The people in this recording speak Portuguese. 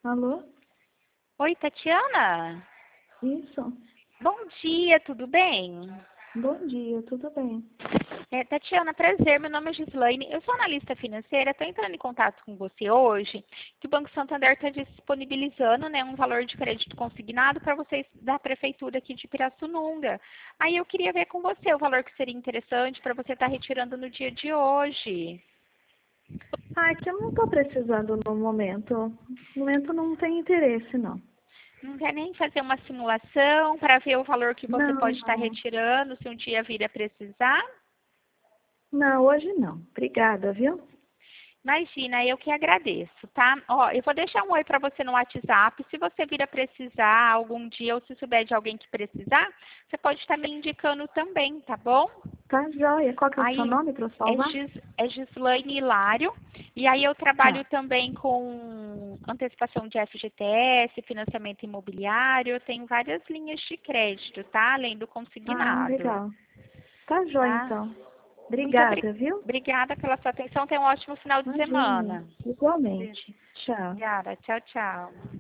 Alô? Oi, Tatiana? Isso. Bom dia, tudo bem? Bom dia, tudo bem? Tatiana, prazer, meu nome é Gislaine, eu sou analista financeira, estou entrando em contato com você hoje, que o Banco Santander está disponibilizando, né, um valor de crédito consignado para vocês da prefeitura aqui de Pirassununga. Aí eu queria ver com você o valor que seria interessante para você estar retirando no dia de hoje. Ah, é que eu não estou precisando no momento. No momento não tem interesse, não. Não quer nem fazer uma simulação para ver o valor que você Não, pode estar não. retirando se um dia vir a precisar? Não, hoje não. Obrigada, viu? Imagina, eu que agradeço, tá? Ó, eu vou deixar um oi para você no WhatsApp. Se você vir a precisar algum dia ou se souber de alguém que precisar, você pode estar me indicando também, tá bom? Tá joia. Qual que é o seu Aí nome para eu salvar? é Gislaine Hilário. E aí eu trabalho Tá. também com antecipação de FGTS, financiamento imobiliário. Eu tenho várias linhas de crédito, tá? Além do Ah, consignado, legal. Tá joia, tá? então. Muito Obrigada, viu? obrigada pela sua atenção. Tenha um ótimo final de Imagina. semana. Igualmente. Tchau. Obrigada. Tchau, tchau.